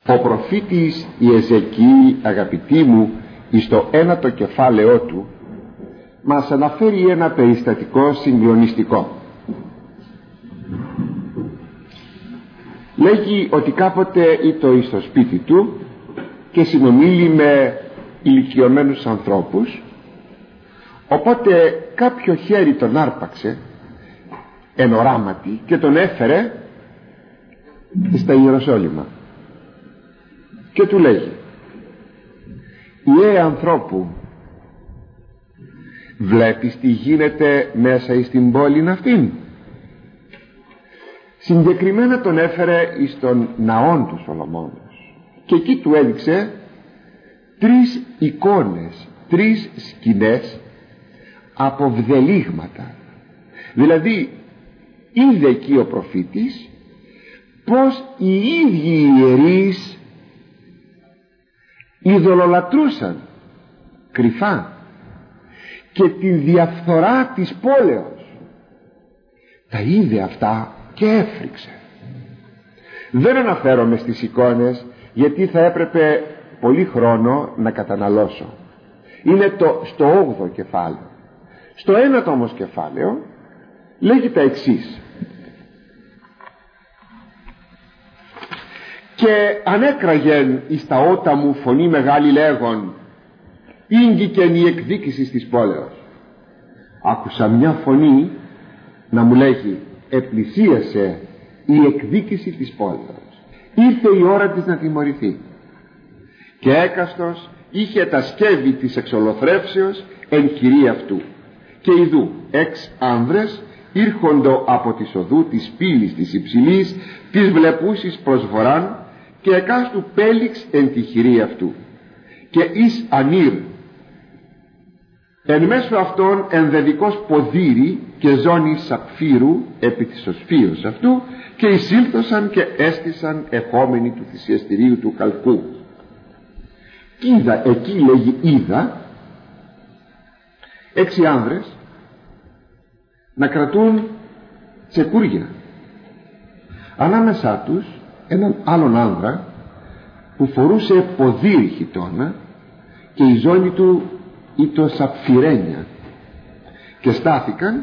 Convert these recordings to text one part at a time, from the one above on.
Ο προφήτης Ιεζεκιήλ, αγαπητοί μου, εις το 9ο κεφάλαιό του μας αναφέρει ένα περιστατικό συγκλονιστικό. Λέγει ότι κάποτε ήταν στο σπίτι του και συνομίλη με ηλικιωμένους ανθρώπους, οπότε κάποιο χέρι τον άρπαξε εν οράματι και τον έφερε στα Ιεροσόλυμα και του λέγει: «Ιε ανθρώπου, βλέπεις τι γίνεται μέσα εις την πόλη αυτήν?» Συγκεκριμένα τον έφερε εις τον ναόν του Σολομώντος και εκεί του έδειξε 3 εικόνες, 3 σκηνές από βδελίγματα. Δηλαδή είδε εκεί ο προφήτης πως οι ίδιοι οι ιερείς ειδωλολατρούσαν κρυφά και τη διαφθορά της πόλεως. Τα είδε αυτά και έφρυξε. Δεν αναφέρομαι στις εικόνες, γιατί θα έπρεπε πολύ χρόνο να καταναλώσω. Είναι στο 8ο κεφάλαιο. Στο 9ο όμως κεφάλαιο λέγει τα εξής: «Και ανέκραγεν εις τα ότα μου φωνή μεγάλη λέγον, ήγγικεν η εκδίκηση της πόλεως». Άκουσα μια φωνή να μου λέγει: «Επλησίασε η εκδίκηση της πόλεως, ήρθε η ώρα της να τιμωρηθεί». Και έκαστος είχε τα σκεύη της εξολοθρεύσεως εν χειρή αυτού, και ιδού 6 άνδρες ήρχοντο από της οδού της πύλης της υψηλής, της βλεπούσης προς βορράν, και εκάστου πέληξ εν τη χειρή αυτού, και εις ανήρ εν μέσω αυτών ενδεδικός ποδήρι και ζώνη σαπφύρου επί της οσφίως αυτού, και εισήλθωσαν και έστησαν εχόμενοι του θυσιαστηρίου του χαλκού. Είδα, εκεί λέγει είδα 6 άνδρες να κρατούν τσεκούρια, ανάμεσά τους έναν άλλον άνδρα που φορούσε ποδήρι χιτώνα και η ζώνη του ήταν σαπφιρένια, και στάθηκαν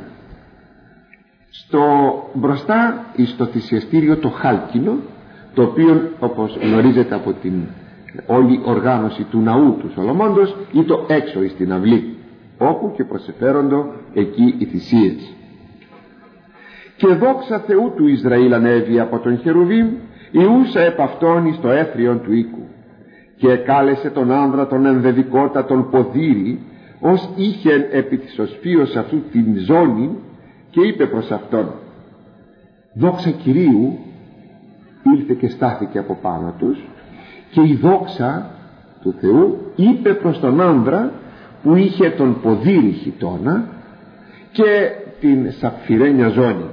μπροστά στο θυσιαστήριο το χάλκινο, το οποίο, όπως γνωρίζετε από την όλη οργάνωση του ναού του Σολομώντος, ήταν έξω στην αυλή, όπου και προσεφέροντο εκεί οι θυσίες. Και δόξα Θεού του Ισραήλ ανέβη από τον Χερουβίμ, ιούσα επ' αυτόν εις το έθριον του οίκου, και εκάλεσε τον άνδρα τον ενδεδικότατον ποδήρι, ως είχεν επί της οσφίως αυτού την ζώνη, και είπε προς αυτόν: «Δόξα Κυρίου», ήλθε και στάθηκε από πάνω τους, και η δόξα του Θεού είπε προς τον άνδρα που είχε τον ποδήρι χιτώνα και την σαπφιρένια ζώνη: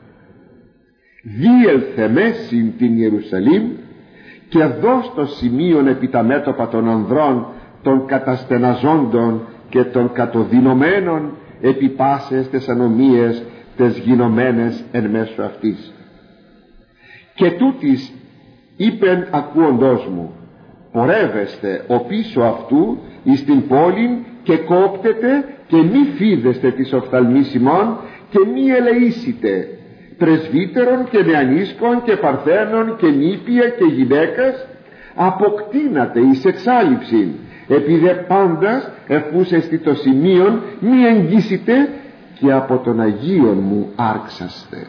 «Διέλθε μέσιν την Ιερουσαλήμ και δώσ' το σημείον επί τα μέτωπα των ανδρών των καταστεναζόντων και των κατοδυνωμένων επί πάσες τες ανομίες τες γινωμένες εν μέσω αυτής. Και τούτης είπεν ακούοντός μου, πορεύεστε ο πίσω αυτού εις την πόλην και κόπτετε και μη φίδεστε της οφθαλμής ημών και μη ελεήσετε πρεσβύτερων και νεανίσκων και παρθένων και νήπια και γυναίκας, αποκτήνατε εις εξάλειψην, επειδή πάντας εφούς εστι το σημείον μη εγγύσετε και από τον Αγίον μου άρξαστε».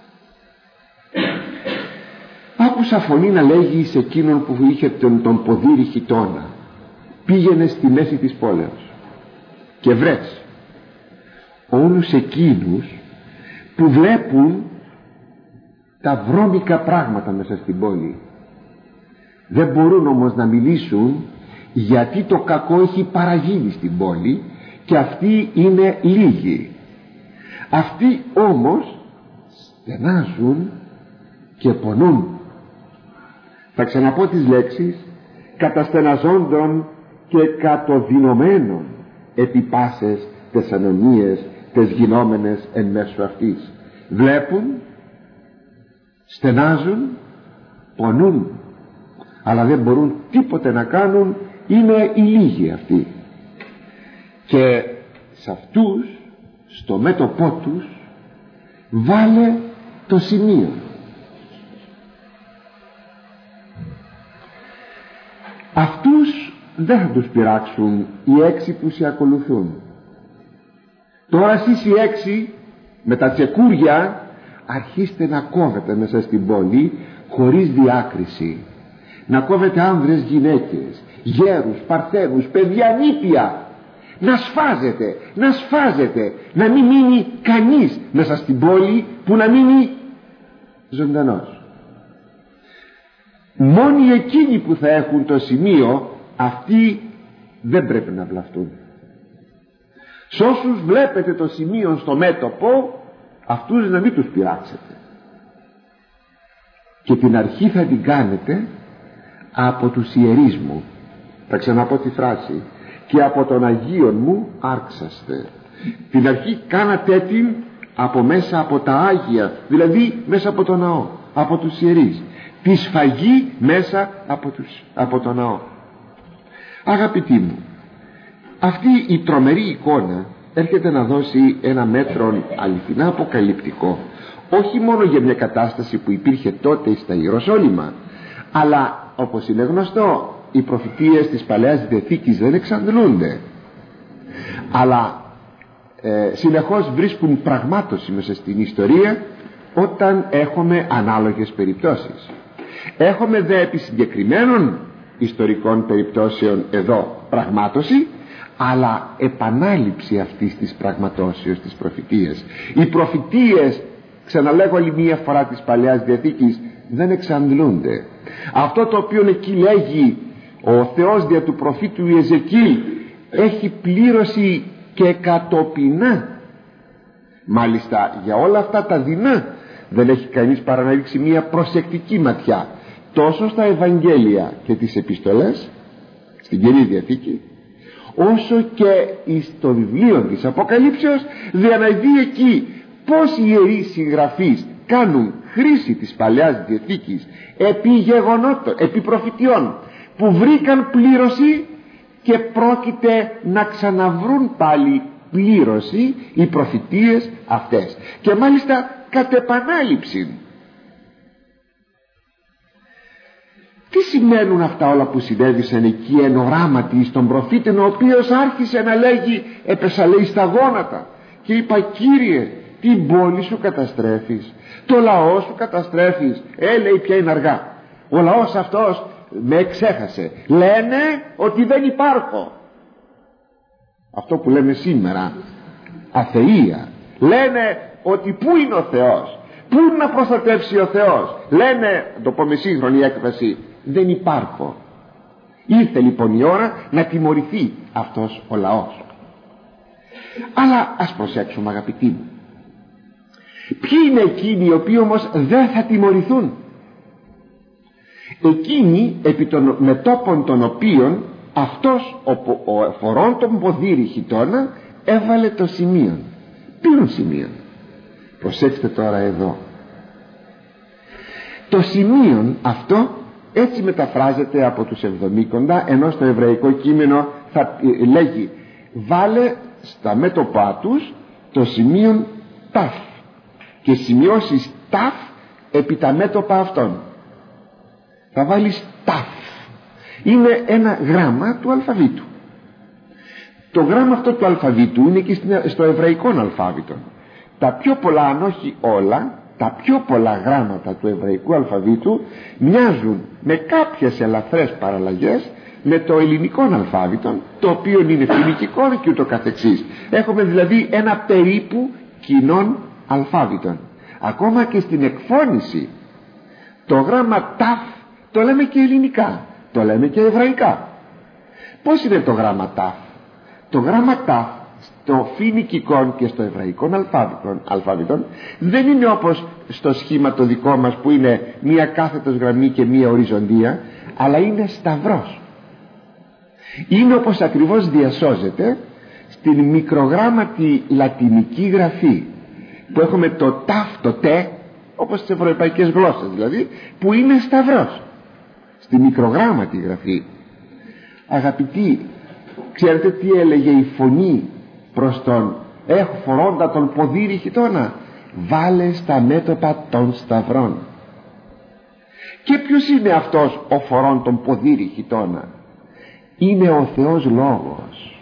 Άκουσα φωνή να λέγει σε εκείνον που είχε τον ποδήρι χιτώνα: «Πήγαινε στη μέση της πόλεως και βρες όλους εκείνους που βλέπουν τα βρώμικα πράγματα μέσα στην πόλη. Δεν μπορούν όμως να μιλήσουν, γιατί το κακό έχει παραγίνει στην πόλη και αυτοί είναι λίγοι. Αυτοί όμως στενάζουν και πονούν». Θα ξαναπώ τις λέξεις: «καταστεναζόντων και κατοδυνωμένων επί πάσες τες ανομίες τες γινόμενες εν μέσω αυτής». Βλέπουν, στενάζουν, πονούν. αλλά δεν μπορούν τίποτε να κάνουν, είναι οι λίγοι αυτοί. Και σε αυτούς, στο μέτωπό τους, βάλε το σημείο. Αυτούς δεν θα τους πειράξουν οι 6 που σε ακολουθούν. Τώρα εσείς οι 6 με τα τσεκούρια αρχίστε να κόβετε μέσα στην πόλη χωρίς διάκριση, να κόβετε άνδρες, γυναίκες, γέρους, παρθένους, παιδιά, νήπια, να σφάζετε, να μην μείνει κανείς μέσα στην πόλη που να μείνει ζωντανός. Μόνοι εκείνοι που θα έχουν το σημείο, αυτοί δεν πρέπει να βλαφτούν. Σ' όσους βλέπετε το σημείο στο μέτωπο, αυτούς να μην τους πειράξετε. Και την αρχή θα την κάνετε από τους ιερείς μου. Θα ξαναπώ τη φράση: και από τον Αγίον μου άρξαστε. Την αρχή κάνατε την από μέσα από τα Άγια, δηλαδή μέσα από το ναό, από τους ιερείς. Τη σφαγή μέσα από το ναό. Αγαπητοί μου, αυτή η τρομερή εικόνα έρχεται να δώσει ένα μέτρο αληθινά αποκαλυπτικό, όχι μόνο για μια κατάσταση που υπήρχε τότε στα Ιεροσόλυμα, αλλά όπως είναι γνωστό, οι προφητείες της Παλαιάς Διαθήκης δεν εξαντλούνται, αλλά συνεχώς βρίσκουν πραγμάτωση μέσα στην ιστορία όταν έχουμε ανάλογες περιπτώσεις. Έχουμε δε επί συγκεκριμένων ιστορικών περιπτώσεων εδώ πραγμάτωση, αλλά επανάληψη αυτής της πραγματώσεως της προφητείας. Οι προφητείες, ξαναλέγω άλλη μία φορά, της Παλαιάς Διαθήκης δεν εξαντλούνται. Αυτό το οποίο εκεί λέγει ο Θεός δια του προφήτου Ιεζεκίλ έχει πλήρωση και κατοπινά. Μάλιστα για όλα αυτά τα δεινά δεν έχει κανείς παρά να ρίξει μία προσεκτική ματιά τόσο στα Ευαγγέλια και τις επιστολές στην Καινή Διαθήκη, όσο και στο βιβλίο της Αποκαλύψεως, για να δει εκεί πως οι ιερείς συγγραφείς κάνουν χρήση της Παλαιάς Διαθήκης επί γεγονότων, επί προφητιών που βρήκαν πλήρωση και πρόκειται να ξαναβρούν πάλι πλήρωση οι προφητείες αυτές, και μάλιστα κατ' επανάληψη. Τι σημαίνουν αυτά όλα που συνέβησαν εκεί εν οράματι στον προφήτην, ο οποίος άρχισε να λέγει, έπεσα λέει στα γόνατα και είπα, Κύριε, την πόλη σου καταστρέφεις, το λαό σου καταστρέφεις. Λέει πια είναι αργά, ο λαός αυτός με ξέχασε, λένε ότι δεν υπάρχω. Αυτό που λέμε σήμερα αθεία. Λένε ότι πού είναι ο Θεός, πού να προστατεύσει ο Θεός. Λένε, το πω με σύγχρονη έκφραση, δεν υπάρχω. Ήρθε λοιπόν η ώρα να τιμωρηθεί αυτός ο λαός. Αλλά ας προσέξουμε, αγαπητοί μου, ποιοι είναι εκείνοι οι οποίοι όμως δεν θα τιμωρηθούν? Εκείνοι επί των μετώπων των οποίων αυτός ο φορών των ποδήρι χιτώνα έβαλε το σημείο. Ποιον σημείο? Προσέξτε τώρα εδώ. Το σημείο αυτό έτσι μεταφράζεται από τους Εβδομήκοντα, ενώ στο εβραϊκό κείμενο θα λέγει βάλε στα μέτωπά τους το σημείο ταφ και σημειώσεις ταφ επί τα μέτωπα αυτών. Θα βάλεις ταφ. Είναι ένα γράμμα του αλφαβήτου. Το γράμμα αυτό του αλφαβήτου είναι και στο εβραϊκό αλφάβητο. Τα πιο πολλά, αν όχι όλα, τα πιο πολλά γράμματα του εβραϊκού αλφαβήτου μοιάζουν με κάποιες ελαφρές παραλλαγές με το ελληνικό αλφάβητο, το οποίο είναι φοινικικό και ούτω καθεξής. Έχουμε δηλαδή ένα περίπου κοινών αλφάβητων. Ακόμα και στην εκφώνηση το γράμμα ταφ το λέμε και ελληνικά, το λέμε και εβραϊκά. Πώς είναι το γράμμα ταφ? Το γράμμα ταφ στο φοινικικό και στο εβραϊκό αλφάβητο δεν είναι όπως στο σχήμα το δικό μας που είναι μία κάθετος γραμμή και μία οριζοντία, αλλά είναι σταυρός. Είναι όπως ακριβώς διασώζεται στην μικρογράμματη λατινική γραφή που έχουμε το ταφ, το τε, όπως στις ευρωπαϊκές γλώσσες δηλαδή, που είναι σταυρός. στη μικρογράμματη γραφή. Αγαπητοί, ξέρετε τι έλεγε η φωνή προς τον φορώντα τον ποδήρι χιτώνα? Βάλε στα μέτωπα των σταυρών. Και ποιος είναι αυτός ο φορών τον ποδήρι χιτώνα? Είναι ο Θεός Λόγος,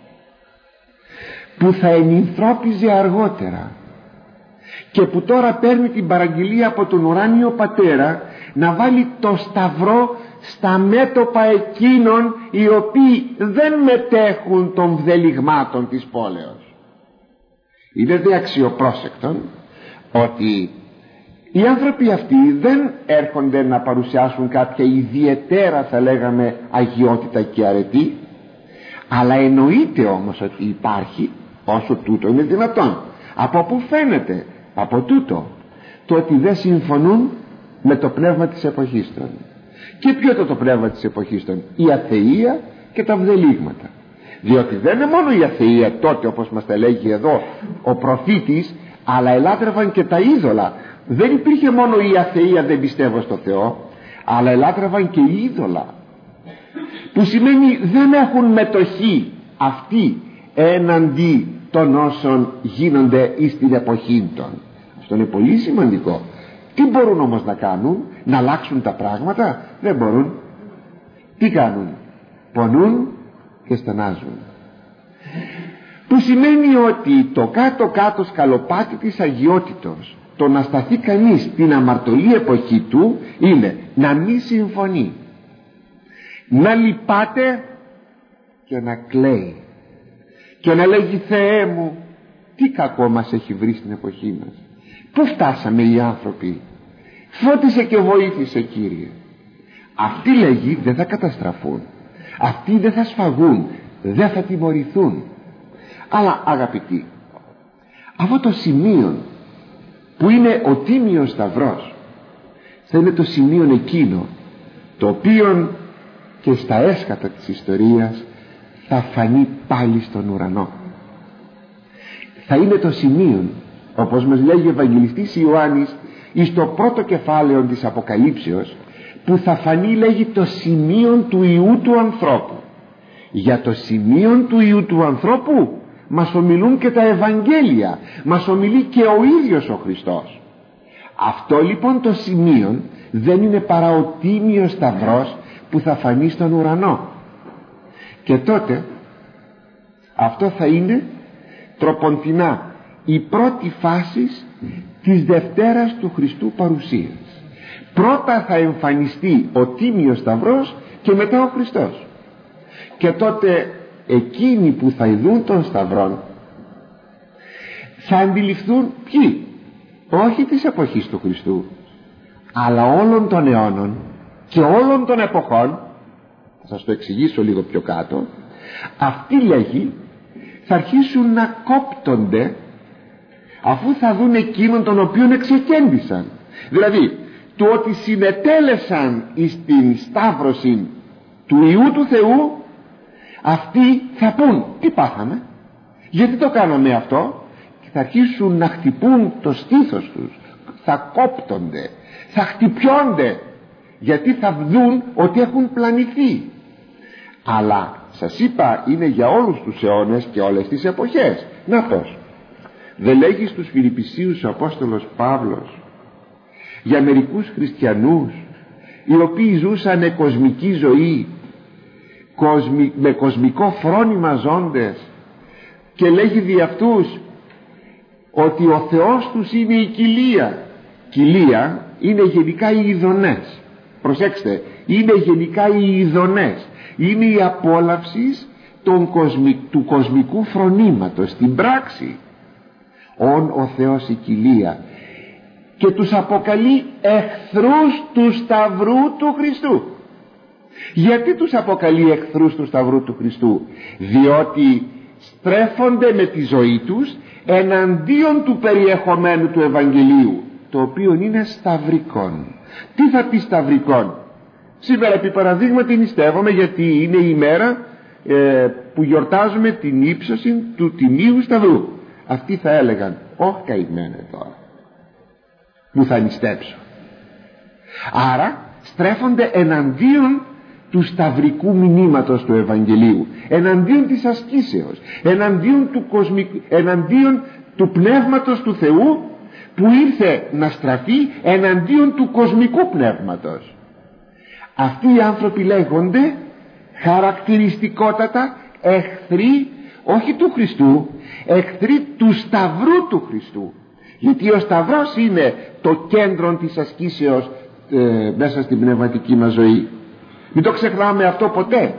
που θα ενυνθρώπιζε αργότερα και που τώρα παίρνει την παραγγελία από τον ουράνιο Πατέρα να βάλει το σταυρό στα μέτωπα εκείνων οι οποίοι δεν μετέχουν των βδελιγμάτων της πόλεως. Είναι δε αξιοπρόσεκτον ότι οι άνθρωποι αυτοί δεν έρχονται να παρουσιάσουν κάποια ιδιαίτερα, θα λέγαμε, αγιότητα και αρετή, αλλά εννοείται όμως ότι υπάρχει, όσο τούτο είναι δυνατόν. Από πού φαίνεται? Από τούτο, το ότι δεν συμφωνούν με το πνεύμα της εποχής των. Και ποιο ήταν το πνεύμα της εποχής των? Η αθεία και τα βδελίγματα. Διότι δεν είναι μόνο η αθεία τότε, όπως μας τα λέγει εδώ ο προφήτης, αλλά ελάτρευαν και τα είδωλα. Δεν υπήρχε μόνο η αθεία, δεν πιστεύω στο Θεό, αλλά ελάτρευαν και οι είδωλα, που σημαίνει δεν έχουν μετοχή αυτοί έναντι των όσων γίνονται εις την εποχή των. Αυτό είναι πολύ σημαντικό. Τι μπορούν όμως να κάνουν? Να αλλάξουν τα πράγματα? Δεν μπορούν. Τι κάνουν? Πονούν και στενάζουν, που σημαίνει ότι το κάτω-κάτω σκαλοπάτι της αγιότητος, το να σταθεί κανείς στην αμαρτωλή εποχή του, είναι να μην συμφωνεί, να λυπάται και να κλαίει και να λέγει Θεέ μου, τι κακό μας έχει βρει στην εποχή μας, πού φτάσαμε οι άνθρωποι, φώτισε και βοήθησε Κύριε. Αυτοί, λέγει, δεν θα καταστραφούν, αυτοί δεν θα σφαγούν, δεν θα τιμωρηθούν. Αλλά αγαπητοί, αυτό το σημείο που είναι ο τίμιος σταυρός θα είναι το σημείο εκείνο το οποίο και στα έσκατα της ιστορίας θα φανεί πάλι στον ουρανό. Θα είναι το σημείο, όπως μας λέγει ο Ευαγγελιστής Ιωάννης εις το πρώτο κεφάλαιο της Αποκαλύψεως, που θα φανεί, λέγει, το σημείο του Ιού του ανθρώπου. Για το σημείο του Ιού του ανθρώπου μας ομιλούν και τα Ευαγγέλια, μας ομιλεί και ο ίδιος ο Χριστός. Αυτό λοιπόν το σημείο δεν είναι παρά ο τίμιος σταυρός που θα φανεί στον ουρανό. Και τότε αυτό θα είναι τροποντινά η πρώτη φάση της Δευτέρας του Χριστού παρουσίας. Πρώτα θα εμφανιστεί ο τίμιος σταυρός και μετά ο Χριστός. Και τότε εκείνοι που θα ειδούν τον σταυρόν θα αντιληφθούν ποιοι? Όχι της εποχής του Χριστού, αλλά όλων των αιώνων και όλων των εποχών. Θα σας το εξηγήσω λίγο πιο κάτω. Αυτοί, λέγει, θα αρχίσουν να κόπτονται αφού θα δουν εκείνον τον οποίον εξεκέντησαν. Δηλαδή του ότι συνετέλεσαν στην σταύρωση του Ιού του Θεού, αυτοί θα πούν τι πάθαμε, γιατί το κάναμε αυτό, και θα αρχίσουν να χτυπούν το στήθος τους, θα κόπτονται, θα χτυπιώνται, γιατί θα δουν ότι έχουν πλανηθεί. Αλλά σας είπα, είναι για όλους τους αιώνες και όλες τις εποχές. Να πως, δεν λέγει στους Φιλιππισίους ο Απόστολος Παύλος για μερικούς χριστιανούς οι οποίοι ζούσαν κοσμική ζωή, με κοσμικό φρόνημα ζώντες, και λέγει δι' αυτούς ότι ο Θεός τους είναι η κοιλία. Κοιλία είναι γενικά οι ειδονές. Προσέξτε, είναι γενικά οι ειδονές, είναι η απόλαυση του κοσμικού φρονήματος στην πράξη. Ο Θεός η κοιλία, και τους αποκαλεί εχθρούς του Σταυρού του Χριστού. Γιατί τους αποκαλεί εχθρούς του Σταυρού του Χριστού? Διότι στρέφονται με τη ζωή τους εναντίον του περιεχομένου του Ευαγγελίου, το οποίο είναι σταυρικόν. Τι θα πει σταυρικόν? Σήμερα επί παραδείγματι νηστεύομαι γιατί είναι η μέρα που γιορτάζουμε την ύψωση του Τιμίου Σταυρού. Αυτοί θα έλεγαν, όχι καημένε τώρα που θα νηστέψω. Άρα στρέφονται εναντίον του σταυρικού μηνύματος του Ευαγγελίου, εναντίον της ασκήσεως, εναντίον του πνεύματος του Θεού που ήρθε να στραφεί εναντίον του κοσμικού πνεύματος. Αυτοί οι άνθρωποι λέγονται χαρακτηριστικότατα εχθροί όχι του Χριστού, εχθροί του σταυρού του Χριστού, γιατί ο σταυρός είναι το κέντρο της ασκήσεως μέσα στην πνευματική μας ζωή. Μην το ξεχνάμε αυτό ποτέ.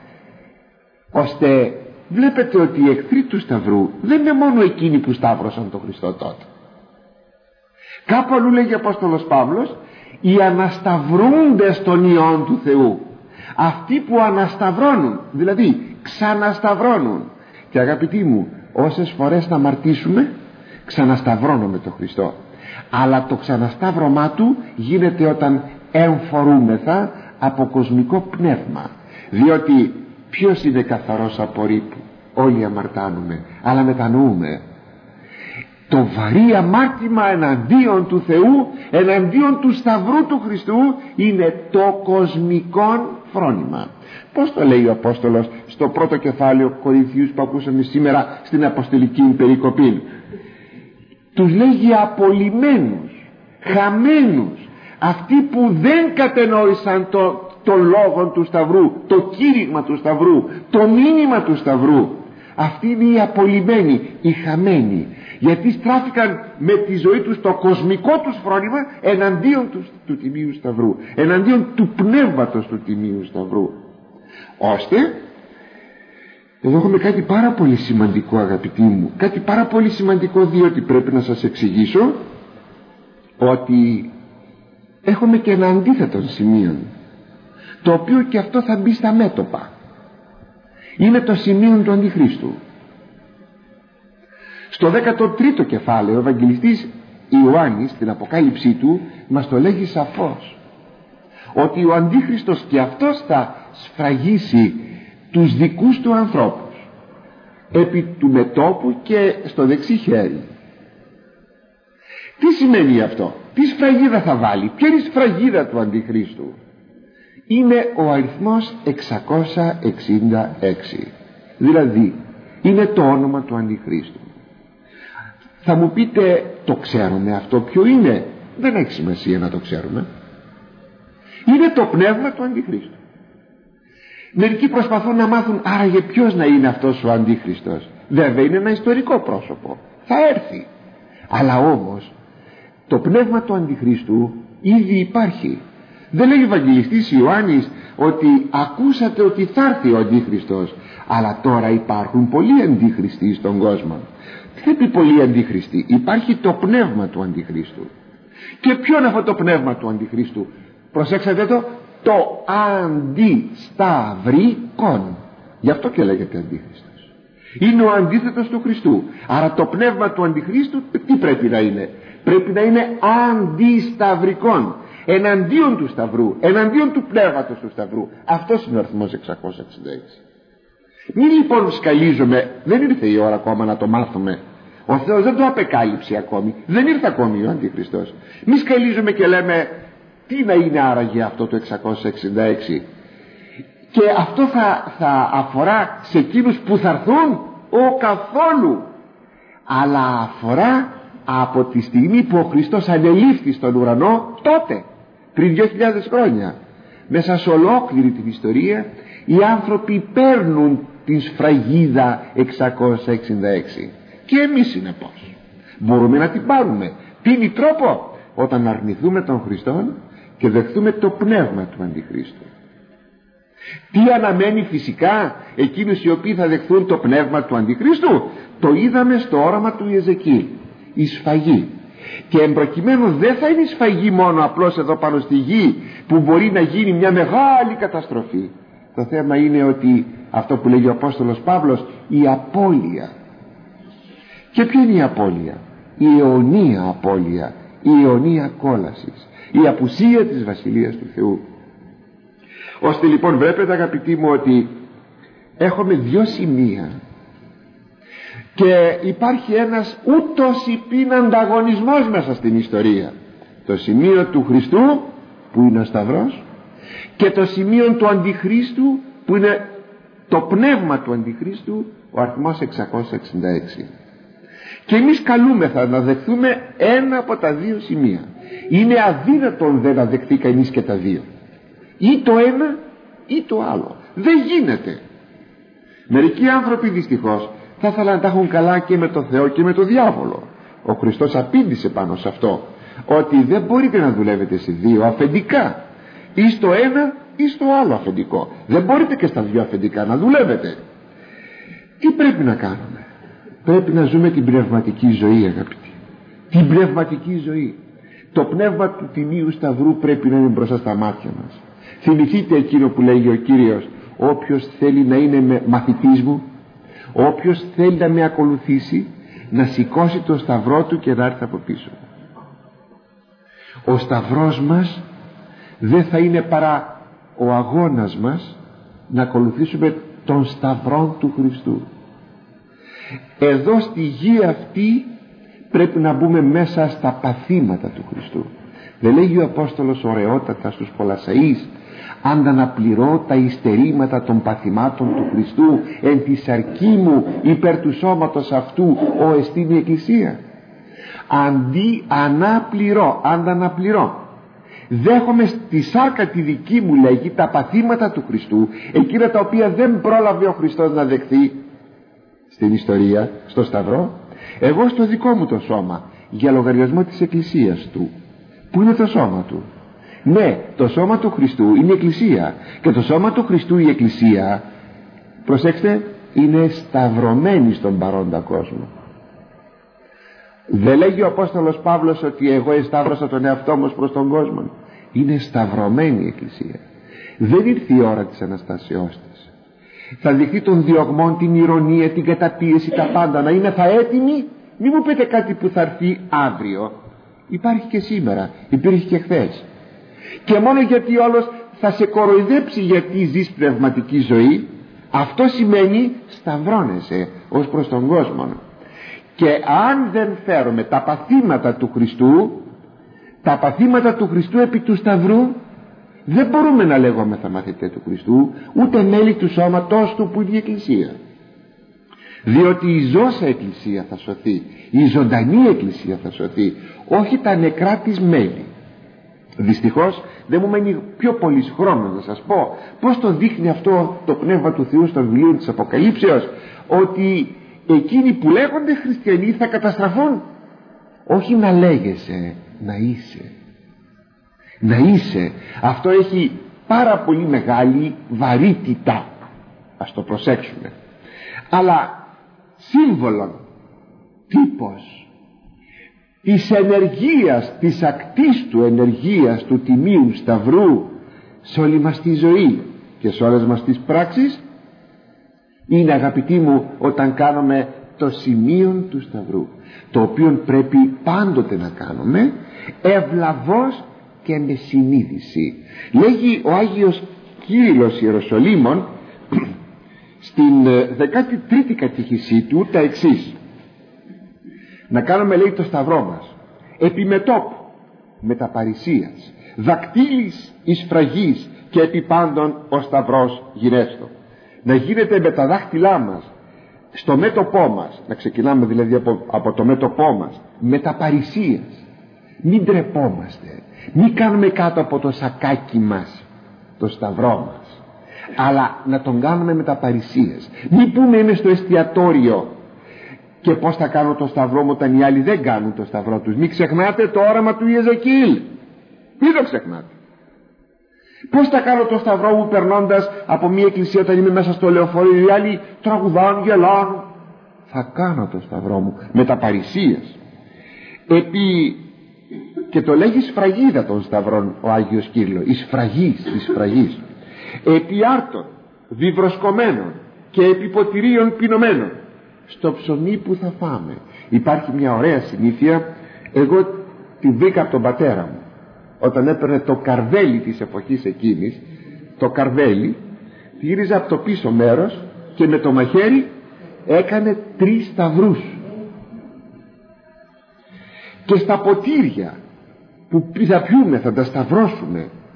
Ώστε βλέπετε ότι οι εχθροί του σταυρού δεν είναι μόνο εκείνοι που σταύρωσαν τον Χριστό τότε. Κάπου αλλού λέγει ο Απόστολος Παύλος, οι ανασταυρούντες των ιών του Θεού, αυτοί που ανασταυρώνουν, δηλαδή ξανασταυρώνουν. Και αγαπητοί μου, όσες φορές θα αμαρτήσουμε, ξανασταυρώνουμε τον Χριστό, αλλά το ξανασταύρωμά του γίνεται όταν εμφορούμεθα από κοσμικό πνεύμα, διότι ποιος είναι καθαρός από ρήπου? Όλοι αμαρτάνουμε, αλλά μετανοούμε. Το βαρύ αμάρτημα εναντίον του Θεού, εναντίον του σταυρού του Χριστού, είναι το κοσμικό φρόνημα. Πώς το λέει ο Απόστολος στο πρώτο κεφάλαιο Κορινθίους που ακούσαμε σήμερα στην αποστολική περικοπή? Τους λέγει απολυμένους, χαμένους, αυτοί που δεν κατενόησαν το λόγο του σταυρού, το κήρυγμα του σταυρού, το μήνυμα του σταυρού. Αυτοί είναι οι απολυμένοι, οι χαμένοι, γιατί στράφηκαν με τη ζωή τους το κοσμικό τους φρόνημα εναντίον του Τιμίου Σταυρού, εναντίον του πνεύματος του Τιμίου Σταυρού. Ώστε εδώ έχουμε κάτι πάρα πολύ σημαντικό, αγαπητοί μου, κάτι πάρα πολύ σημαντικό, διότι πρέπει να σας εξηγήσω ότι έχουμε και ένα αντίθετο σημείο, το οποίο και αυτό θα μπει στα μέτωπα. Είναι το σημείο του Αντιχρίστου. Στο 13ο κεφάλαιο ο Ευαγγελιστής Ιωάννης στην Αποκάλυψή του μας το λέγει σαφώς, ότι ο Αντίχριστος και αυτός θα σφραγίσει τους δικούς του ανθρώπους επί του μετώπου και στο δεξί χέρι. Τι σημαίνει αυτό? Τι σφραγίδα θα βάλει? Ποια είναι η σφραγίδα του Αντιχρίστου? Είναι ο αριθμός 666, δηλαδή είναι το όνομα του Αντιχρίστου. Θα μου πείτε, το ξέρουμε αυτό ποιο είναι? Δεν έχει σημασία να το ξέρουμε. Είναι το πνεύμα του Αντιχρίστου. Μερικοί προσπαθούν να μάθουν άραγε ποιος να είναι αυτός ο Αντίχριστος. Βέβαια είναι ένα ιστορικό πρόσωπο, θα έρθει, αλλά όμως το πνεύμα του Αντιχρίστου ήδη υπάρχει. Δεν λέει ο Ευαγγελιστής Ιωάννης ότι ακούσατε ότι θα έρθει ο Αντίχριστος, αλλά τώρα υπάρχουν πολλοί αντίχριστοι στον κόσμο. Τι θα πει πολλοί αντίχριστοι? Υπάρχει το πνεύμα του Αντιχρίστου. Και ποιο είναι αυτό το πνεύμα του Αντιχρίστου? Προσέξατε το αντισταυρικόν. Γι' αυτό και λέγεται Αντίχριστος. Είναι ο αντίθετος του Χριστού. Άρα το πνεύμα του Αντιχρίστου τι πρέπει να είναι? Πρέπει να είναι αντισταυρικόν, εναντίον του σταυρού, εναντίον του πνεύματος του σταυρού. Αυτός είναι ο αριθμός 666. Μην λοιπόν σκαλίζουμε, δεν ήρθε η ώρα ακόμα να το μάθουμε. Ο Θεός δεν το απεκάλυψε ακόμη, δεν ήρθε ακόμη ο Αντιχριστός. Μην σκαλίζουμε και λέμε τι να είναι άραγε αυτό το 666. Και αυτό θα αφορά σε εκείνους που θα έρθουν? Καθόλου. Αλλά αφορά από τη στιγμή που ο Χριστός ανελήφθη στον ουρανό, τότε πριν 2.000 χρόνια. Μέσα σε ολόκληρη την ιστορία οι άνθρωποι παίρνουν την σφραγίδα 666. Και εμείς συνεπώς μπορούμε να την πάρουμε. Τι είναι τρόπο? Όταν αρνηθούμε τον Χριστό και δεχθούμε το πνεύμα του Αντιχρίστου. Τι αναμένει φυσικά εκείνους οι οποίοι θα δεχθούν το πνεύμα του Αντιχρίστου? Το είδαμε στο όραμα του Ιεζεκίηλ, η σφαγή. Και εμπροκειμένου δεν θα είναι η σφαγή μόνο απλώς εδώ πάνω στη γη, που μπορεί να γίνει μια μεγάλη καταστροφή. Το θέμα είναι ότι αυτό που λέγει ο Απόστολος Παύλος, η απώλεια. Και ποια είναι η απώλεια? Η αιωνία απώλεια, η αιωνία κόλαση, η απουσία της Βασιλείας του Θεού. Ώστε λοιπόν βλέπετε, αγαπητοί μου, ότι έχουμε δύο σημεία και υπάρχει ένας ούτως υπήν ανταγωνισμός μέσα στην ιστορία. Το σημείο του Χριστού που είναι ο σταυρός, και το σημείο του Αντιχρίστου που είναι το πνεύμα του Αντιχρίστου, ο αριθμός 666. Και εμείς καλούμεθα να δεχθούμε ένα από τα δύο σημεία. Είναι αδύνατον δεν να δεχθεί κανείς και τα δύο, ή το ένα ή το άλλο. Δεν γίνεται. Μερικοί άνθρωποι δυστυχώς θα ήθελαν να τα έχουν καλά και με τον Θεό και με τον διάβολο. Ο Χριστός απήντησε πάνω σε αυτό, ότι δεν μπορείτε να δουλεύετε σε δύο αφεντικά, ή στο ένα ή στο άλλο αφεντικό. Δεν μπορείτε και στα δύο αφεντικά να δουλεύετε. Τι πρέπει να κάνουμε? Πρέπει να ζούμε την πνευματική ζωή, αγαπητοί. Την πνευματική ζωή. Το πνεύμα του Τιμίου Σταυρού πρέπει να είναι μπροστά στα μάτια μας. Θυμηθείτε εκείνο που λέγει ο Κύριος: όποιος θέλει να είναι μαθητής μου, όποιος θέλει να με ακολουθήσει, να σηκώσει το σταυρό του και να έρθει από πίσω. Ο σταυρός μας δεν θα είναι παρά ο αγώνας μας να ακολουθήσουμε τον σταυρό του Χριστού. Εδώ στη γη αυτή πρέπει να μπούμε μέσα στα παθήματα του Χριστού. Δεν λέγει ο Απόστολος ωραιότατα στους Κολασσαείς: ανταναπληρώ τα υστερήματα των παθημάτων του Χριστού εν τη σαρκή μου υπέρ του σώματος αυτού ο εστίν η Εκκλησία. Αντί ανταναπληρώ, δέχομαι στη σάρκα τη δική μου, λέγει, τα παθήματα του Χριστού, εκείνα τα οποία δεν πρόλαβε ο Χριστός να δεχθεί στην ιστορία, στο Σταυρό, εγώ στο δικό μου το σώμα, για λογαριασμό της Εκκλησίας του. Πού είναι το σώμα του? Ναι, το σώμα του Χριστού είναι η Εκκλησία, και το σώμα του Χριστού, η Εκκλησία, προσέξτε, είναι σταυρωμένη στον παρόντα κόσμο. Δεν λέγει ο Απόστολος Παύλος ότι εγώ εσταύρωσα τον εαυτό μου προς τον κόσμο. Είναι σταυρωμένη η Εκκλησία. Δεν ήρθε η ώρα της Αναστασεώς της. Θα δειχθεί των διωγμών, την ηρωνία, την καταπίεση, τα πάντα. Να είναι θα έτοιμοι. Μη μου πείτε κάτι που θα έρθει αύριο. Υπάρχει και σήμερα, υπήρχε και χθες. Και μόνο γιατί όλος θα σε κοροϊδέψει γιατί ζεις πνευματική ζωή, αυτό σημαίνει σταυρώνεσαι ως προς τον κόσμο. Και αν δεν φέρουμε τα παθήματα του Χριστού, τα παθήματα του Χριστού επί του Σταυρού, δεν μπορούμε να λέγομεθα μαθητές του Χριστού, ούτε μέλη του σώματός του που είναι η Εκκλησία. Διότι η ζώσα Εκκλησία θα σωθεί, η ζωντανή Εκκλησία θα σωθεί, όχι τα νεκρά της μέλη. Δυστυχώς δεν μου μένει πιο πολύς χρόνος να σας πω πως το δείχνει αυτό το Πνεύμα του Θεού στο βιβλίο της Αποκαλύψεως, ότι εκείνοι που λέγονται χριστιανοί θα καταστραφούν. Όχι να λέγεσαι, να είσαι. Να είσαι. Αυτό έχει πάρα πολύ μεγάλη βαρύτητα. Ας το προσέξουμε. Αλλά σύμβολο, τύπος της ενεργείας, της ακτίστου ενεργείας του Τιμίου Σταυρού σε όλη μας τη ζωή και σε όλες μας τις πράξεις είναι, αγαπητοί μου, όταν κάνουμε το σημείο του Σταυρού, το οποίο πρέπει πάντοτε να κάνουμε ευλαβώς και με συνείδηση. Λέγει ο Άγιος Κύριλλος Ιεροσολύμων στην 13η κατήχησή του τα εξής: να κάνουμε, λέει, το Σταυρό μας επιμετώπου μεταπαρησίας, δακτύλης εις φραγής και επί πάντων ο Σταυρός γυρέστο. Να γίνεται με τα δάχτυλά μας στο μέτωπό μας, να ξεκινάμε δηλαδή από το μέτωπό μας, μεταπαρησίας. Μην τρεπόμαστε, μην κάνουμε κάτω από το σακάκι μας το Σταυρό μας, αλλά να τον κάνουμε μεταπαρησίας. Μην πούμε είμαι στο εστιατόριο και πως θα κάνω το Σταυρό μου όταν οι άλλοι δεν κάνουν το Σταυρό τους. Μην ξεχνάτε το όραμα του Ιεζεκιήλ, μην το ξεχνάτε. Πως θα κάνω το Σταυρό μου περνώντας από μια εκκλησία όταν είμαι μέσα στο λεωφορείο, οι άλλοι τραγουδάν, γελάν? Θα κάνω το Σταυρό μου μεταπαρησίας. Και το λέγει σφραγίδα των Σταυρών ο Άγιος Κύριλλος, εις φραγής, επί άρτων βιβροσκομένων και επί ποτηρίων πινωμένων στο ψωμί που θα φάμε. Υπάρχει μια ωραία συνήθεια, εγώ τη βρήκα από τον πατέρα μου όταν έπαιρνε το καρβέλι της εποχής εκείνης. Το καρβέλι γύριζε από το πίσω μέρος και με το μαχαίρι έκανε 3 σταυρούς, και στα ποτήρια που θα πιούμε, θα τα σταυρώσουμε,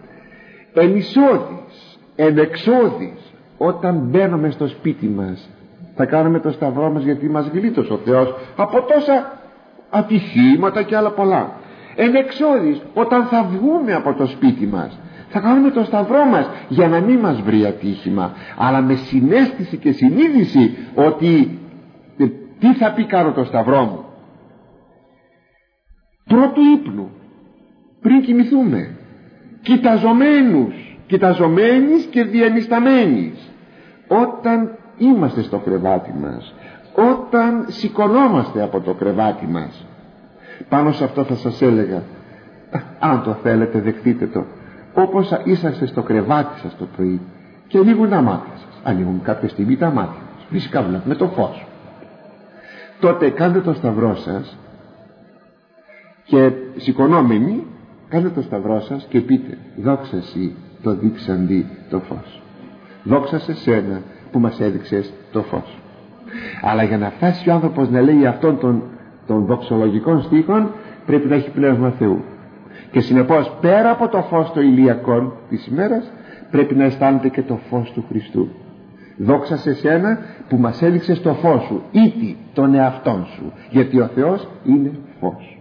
εν εισόδης, εν εξόδης. Όταν μπαίνουμε στο σπίτι μας θα κάνουμε το σταυρό μας, γιατί μας γλίτωσε ο Θεός από τόσα ατυχήματα και άλλα πολλά. Εν εξόδης, όταν θα βγούμε από το σπίτι μας θα κάνουμε το σταυρό μας, για να μην μας βρει ατύχημα, αλλά με συναίσθηση και συνείδηση ότι τι θα πει κάνω το σταυρό μου. Πρώτου ύπνου, πριν κοιμηθούμε, κοιταζομένης και διανυσταμένης, όταν είμαστε στο κρεβάτι μας, όταν σηκωνόμαστε από το κρεβάτι μας. Πάνω σε αυτό θα σας έλεγα, αν το θέλετε δεχτείτε το, όπως είσαστε στο κρεβάτι σας το πρωί και ανοίγουν τα μάτια σας, ανοίγουν κάποια στιγμή τα μάτια σας, φυσικά βλέπουμε το φως, τότε κάντε το σταυρό σας και σηκωνόμενοι κάντε το σταυρό σας και πείτε: δόξα Συ το δείξαντι το φως, δόξα σε Σένα που μας έδειξες το φως. Αλλά για να φτάσει ο άνθρωπος να λέει αυτόν των δοξολογικών στίχων, πρέπει να έχει πνεύμα Θεού, και συνεπώς πέρα από το φως των ηλιακών της ημέρας πρέπει να αισθάνεται και το φως του Χριστού. Δόξα σε Σένα που μας έδειξες το φως Σου, ήτι τον εαυτόν Σου, γιατί ο Θεός είναι φως.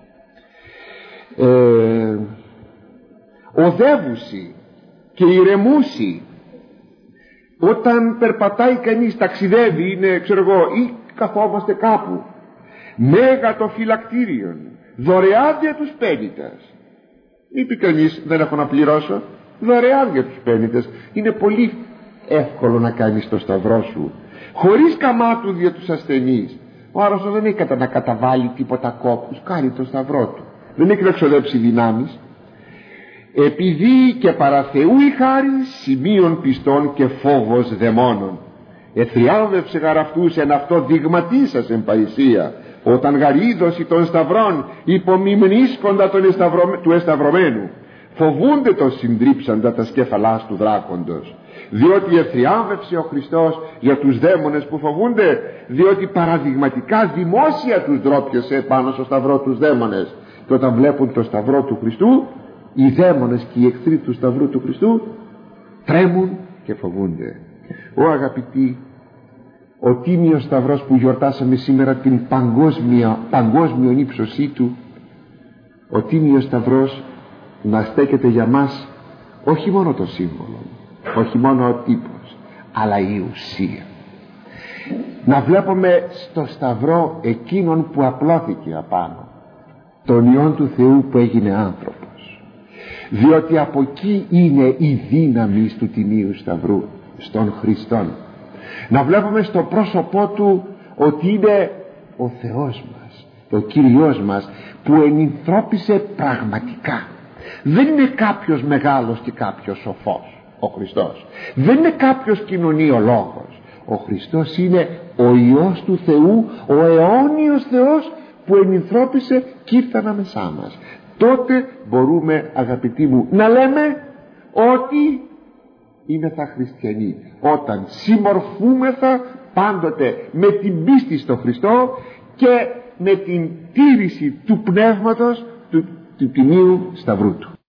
Οδεύουσι και ηρεμούσι. Όταν περπατάει κανείς, ταξιδεύει, είναι ξέρω εγώ, ή καθόμαστε κάπου, μέγα το φυλακτήριον, δωρεάν για τους πένητες. Είπε κανείς: δεν έχω να πληρώσω, δωρεάν για τους πένητες. Είναι πολύ εύκολο να κάνεις το σταυρό σου χωρίς καμάτου για τους ασθενείς. Ο άρρωστος δεν έχει να καταβάλει τίποτα κόπους, κάνει το σταυρό του, δεν έχει να εξοδέψει δυνάμεις. Επειδή και παρά Θεού η χάρη, σημείων πιστών και φόβος δαιμόνων. Εθριάμβευσε γαρ αυτούς εν αυτό δειγματίσας εν Παϊσία, όταν γαρίδωση των σταυρών υπομιμνίσκοντα του εσταυρωμένου, φοβούνται τον συντρίψαντα τα σκέφαλάς του δράκοντος. Διότι εθριάμβευσε ο Χριστός για τους δαίμονες που φοβούνται, διότι παραδειγματικά δημόσια τους ντρόπιασε πάνω στο σταυρό τους δαίμονες. Και όταν βλέπουν το σταυρό του Χριστού, οι δαίμονες και οι εχθροί του σταυρού του Χριστού τρέμουν και φοβούνται. Αγαπητοί, ο τίμιος σταυρός που γιορτάσαμε σήμερα την παγκόσμιο ύψωσή του, ο τίμιος σταυρός να στέκεται για μας όχι μόνο το σύμβολο, όχι μόνο ο τύπος, αλλά η ουσία. Να βλέπουμε στο σταυρό εκείνον που απλώθηκε απάνω, τον Υιόν του Θεού που έγινε άνθρωπος, διότι από εκεί είναι η δύναμη του τιμίου σταυρού, στον Χριστόν. Να βλέπουμε στο πρόσωπό του ότι είναι ο Θεός μας, ο Κύριος μας, που ενυνθρώπισε πραγματικά. Δεν είναι κάποιος μεγάλος και κάποιος σοφός ο Χριστός, δεν είναι κάποιος κοινωνιολόγος. Ο Χριστός είναι ο Υιός του Θεού, ο αιώνιος Θεός που ενυνθρώπισε και ήρθε ανάμεσά μας. Τότε μπορούμε, αγαπητοί μου, να λέμε ότι είμεθα χριστιανοί, όταν συμμορφούμεθα πάντοτε με την πίστη στο Χριστό και με την τήρηση του πνεύματος του τιμίου σταυρού του.